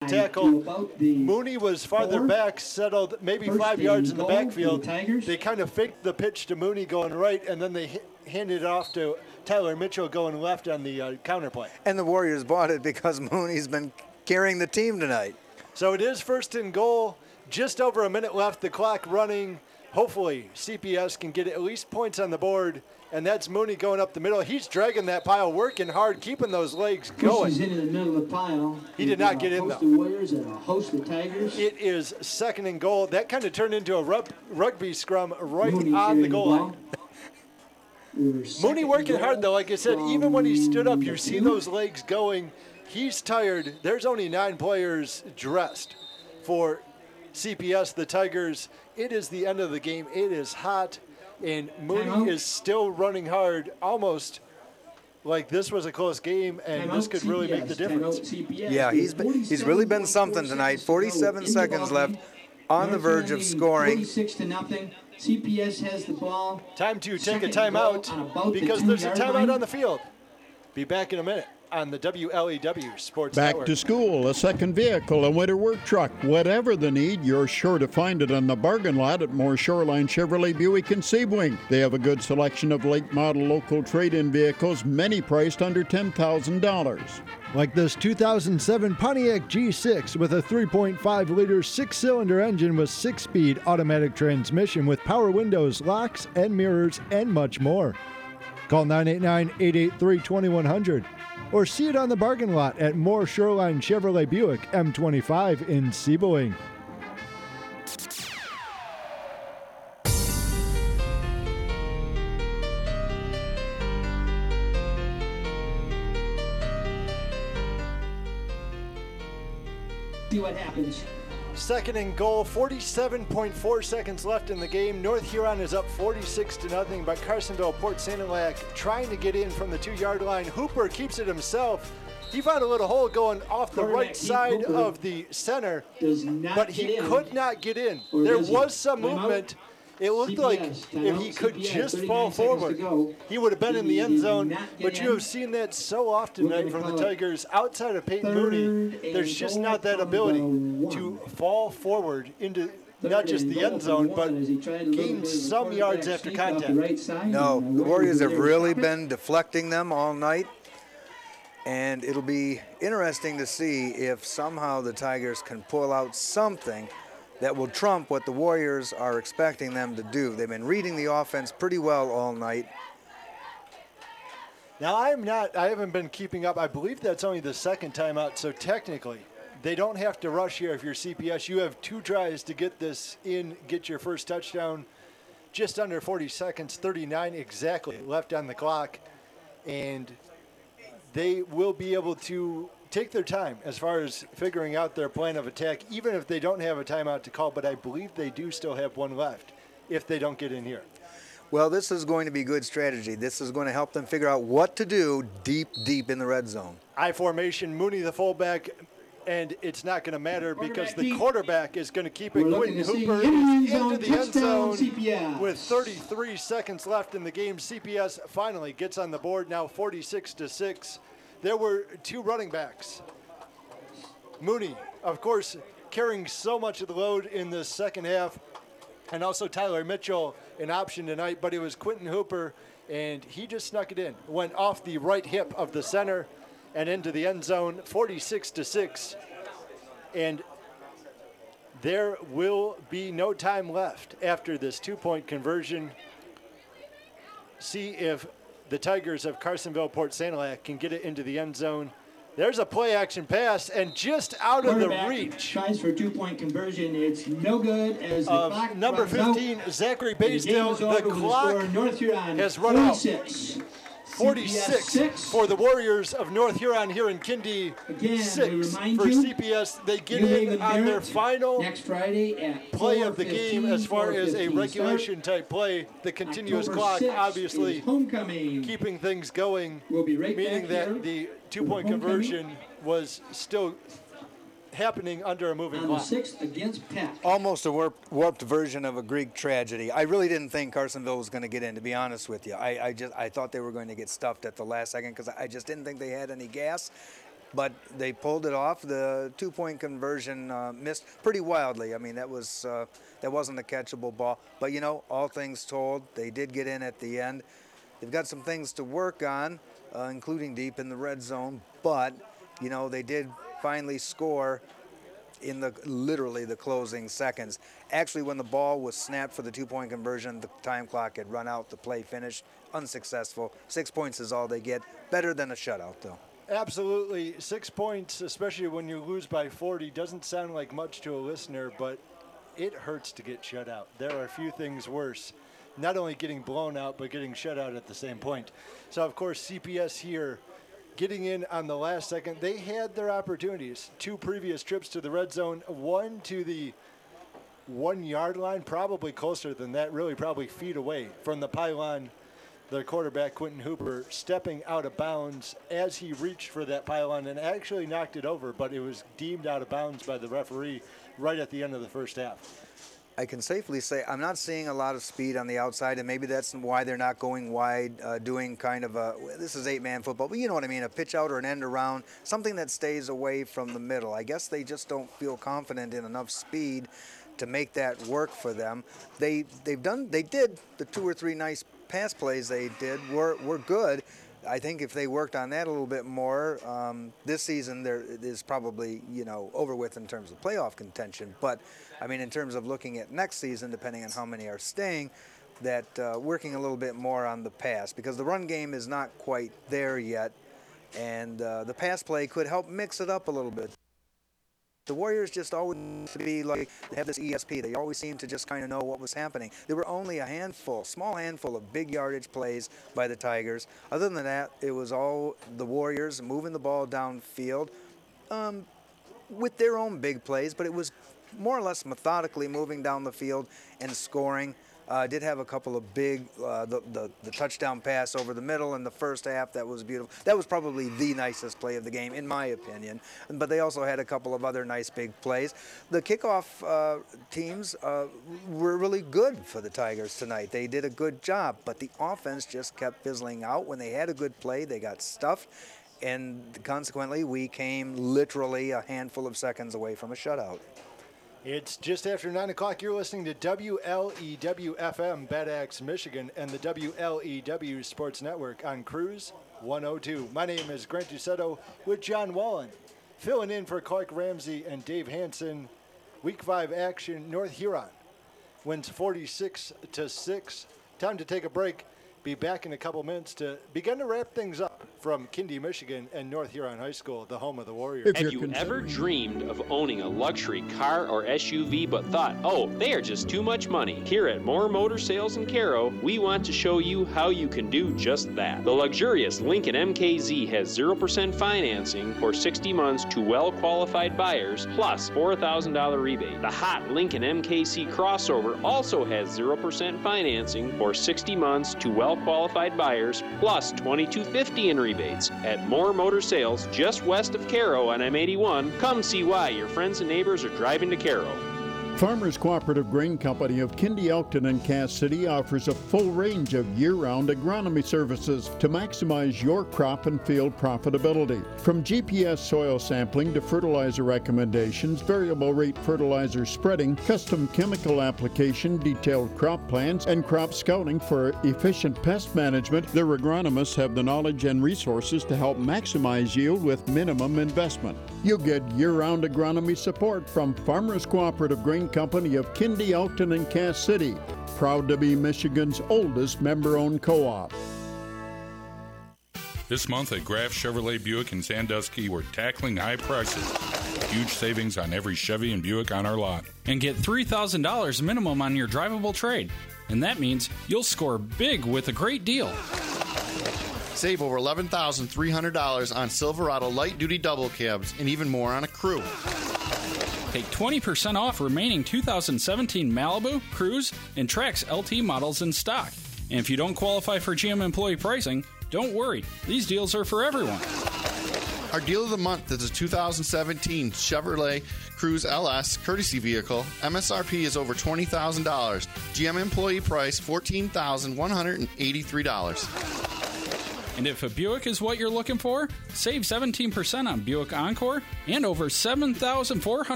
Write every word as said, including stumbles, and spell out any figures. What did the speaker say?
tackle. Mooney was farther back, settled maybe five yards in the backfield. They kind of faked the pitch to Mooney going right, and then they h- handed it off to Tyler Mitchell going left on the uh, counterplay. And the Warriors bought it because Mooney's been carrying the team tonight. So it is first and goal. Just over a minute left, the clock running. Hopefully C P S can get at least points on the board. And that's Mooney going up the middle. He's dragging that pile, working hard, keeping those legs going. He's into the middle of the pile. He did not get in, though. Host the Warriors and a host the Tigers. It is second and goal. That kind of turned into a rub- rugby scrum right Mooney on the goal the line. Mooney working hard, though. Like I said, even when he stood up, you see those legs going. He's tired. There's only nine players dressed for C P S, the Tigers. It is the end of the game. It is hot. And Mooney is still running hard, almost like this was a close game, and this could really make the difference. Yeah, he's been, he's really been something tonight. forty-seven seconds left, on the verge of scoring. forty-six to nothing. C P S has the ball. Time to take a timeout because there's a timeout on the field. Be back in a minute on the W L E W Sports Back Network. to school, a second vehicle, a winter work truck, whatever the need, you're sure to find it on the bargain lot at Moore Shoreline Chevrolet Buick in Sebring. They have a good selection of late model local trade-in vehicles, many priced under ten thousand dollars. Like this two thousand seven Pontiac G six with a three point five liter six-cylinder engine with six-speed automatic transmission with power windows, locks, and mirrors, and much more. Call nine eight nine, eight eight three, two one zero zero or see it on the bargain lot at Moore Shoreline Chevrolet Buick M twenty-five in Sebring. See what happens. Second and goal, forty-seven point four seconds left in the game. North Huron is up forty-six to nothing, but Carsonville Port Sanilac trying to get in from the two-yard line. Hooper keeps it himself. He found a little hole going off the right side of the center, but he could not get in. There was some movement. It looked like if he could just fall forward, he would have been in the end zone. But you have seen that so often tonight from the Tigers. Outside of Peyton Mooney, there's just not that ability to fall forward into not just the end zone, but gain some yards after contact. No, the Warriors have really been deflecting them all night. And it'll be interesting to see if somehow the Tigers can pull out something that will trump what the Warriors are expecting them to do. They've been reading the offense pretty well all night. Now, I'm not, I haven't been keeping up. I believe that's only the second timeout, so technically they don't have to rush here if you're C P S. You have two tries to get this in, get your first touchdown. Just under forty seconds, thirty-nine exactly left on the clock. And they will be able to take their time as far as figuring out their plan of attack, even if they don't have a timeout to call, but I believe they do still have one left if they don't get in here. Well, this is going to be good strategy. This is going to help them figure out what to do deep, deep in the red zone. I formation, Mooney the fullback, and it's not going to matter because the quarterback is going to keep it. Quentin Hooper is into the end zone with thirty-three seconds left in the game. C P S finally gets on the board now forty-six to six. There were two running backs. Mooney, of course, carrying so much of the load in the second half, and also Tyler Mitchell, an option tonight, but it was Quentin Hooper, and he just snuck it in. Went off the right hip of the center and into the end zone, forty-six to six. And there will be no time left after this two-point conversion. See if the Tigers of Carsonville Port Sanilac can get it into the end zone. There's a play-action pass, and just out of the reach. Tries for a two-point conversion. It's no good as the of clock number fifteen, out. Zachary Baysdale. The, The, the clock North Huron, has run forty-six. out. forty-six six. for the Warriors of North Huron here in Kindy. Again, Six remind for you, C P S. They get New in on their Barrett final next Friday at play of the game as far as a regulation type play. The continuous October clock, sixth obviously, is homecoming. keeping things going, We'll be right meaning back that here the two-point for homecoming. conversion was still happening under a moving On the clock. sixth against Peck. Almost a warped, warped version of a Greek tragedy. I really didn't think Carsonville was going to get in, to be honest with you. I, I just I thought they were going to get stuffed at the last second because I just didn't think they had any gas. but they pulled it off. The two-point conversion uh, missed pretty wildly. I mean, that was uh, that wasn't a catchable ball. But, you know, all things told, they did get in at the end. They've got some things to work on, uh, including deep in the red zone. But, you know, they did finally score in the literally the closing seconds. Actually, when the ball was snapped for the two-point conversion, the time clock had run out. The play finished unsuccessful. Six points is all they get. Better than a shutout, though. Absolutely. Six points, especially when you lose by forty, doesn't sound like much to a listener, but it hurts to get shut out. There are a few things worse. Not only getting blown out, but getting shut out at the same point. So, of course, C P S here getting in on the last second. They had their opportunities. Two previous trips to the red zone, one to the one-yard line, probably closer than that, really probably feet away from the pylon. The quarterback, Quentin Hooper, stepping out of bounds as he reached for that pylon and actually knocked it over, but it was deemed out of bounds by the referee right at the end of the first half. I can safely say I'm not seeing a lot of speed on the outside, and maybe that's why they're not going wide, uh, doing kind of a, this is eight-man football, but you know what I mean, a pitch out or an end around, something that stays away from the middle. I guess they just don't feel confident in enough speed to make that work for them. They, they've done, they did the two or three nice pass plays they did were, were good. I think if they worked on that a little bit more, um, this season there is probably, you know, over with in terms of playoff contention. But, I mean, in terms of looking at next season, depending on how many are staying, that uh, working a little bit more on the pass, because the run game is not quite there yet, and uh, the pass play could help mix it up a little bit. The Warriors just always seem to be like, they have this E S P. They always seem to just kind of know what was happening. There were only a handful, small handful of big yardage plays by the Tigers. Other than that, it was all the Warriors moving the ball downfield um, with their own big plays, but it was more or less methodically moving down the field and scoring. Uh, did have a couple of big, uh, the, the, the touchdown pass over the middle in the first half. That was beautiful. That was probably the nicest play of the game, in my opinion. But they also had a couple of other nice big plays. The kickoff uh, teams uh, were really good for the Tigers tonight. They did a good job, but the offense just kept fizzling out. When they had a good play, they got stuffed. And consequently, we came literally a handful of seconds away from a shutout. It's just after nine o'clock. You're listening to W L E W F M, Bad Axe, Michigan, and the W L E W Sports Network on Cruise one oh two. My name is Grant Dusetto with John Wallen, filling in for Clark Ramsey and Dave Hansen. Week five action, North Huron wins forty-six to six. Time to take a break. Be back in a couple minutes to begin to wrap things up from Kindy, Michigan, and North Huron High School, the home of the Warriors. Have you ever dreamed of owning a luxury car or S U V but thought, oh, they are just too much money? Here at Moore Motor Sales in Caro, we want to show you how you can do just that. The luxurious Lincoln M K Z has zero percent financing for sixty months to well-qualified buyers, plus four thousand dollars rebate. The hot Lincoln M K C crossover also has zero percent financing for sixty months to well-qualified buyers, plus twenty-two fifty in rebates. At Moore Motor Sales, just west of Caro on M eighty-one, come see why your friends and neighbors are driving to Caro. Farmers Cooperative Grain Company of Kindy, Elkton, and Cass City offers a full range of year-round agronomy services to maximize your crop and field profitability. From G P S soil sampling to fertilizer recommendations, variable rate fertilizer spreading, custom chemical application, detailed crop plans, and crop scouting for efficient pest management, their agronomists have the knowledge and resources to help maximize yield with minimum investment. You'll get year-round agronomy support from Farmers Cooperative Grain Company of Kindy, Elkton, and Cass City, proud to be Michigan's oldest member-owned co-op. This month at Graff Chevrolet Buick in Sandusky, we're tackling high prices. Huge savings on every Chevy and Buick on our lot. And get three thousand dollars minimum on your drivable trade. And that means you'll score big with a great deal. Save over eleven thousand three hundred dollars on Silverado light-duty double cabs and even more on a Crew. Take twenty percent off remaining two thousand seventeen Malibu, Cruise, and Trax L T models in stock. And if you don't qualify for G M employee pricing, don't worry. These deals are for everyone. Our deal of the month is a two thousand seventeen Chevrolet Cruze L S courtesy vehicle. M S R P is over twenty thousand dollars. G M employee price fourteen thousand one hundred eighty-three dollars. And if a Buick is what you're looking for, save seventeen percent on Buick Encore and over seven thousand four hundred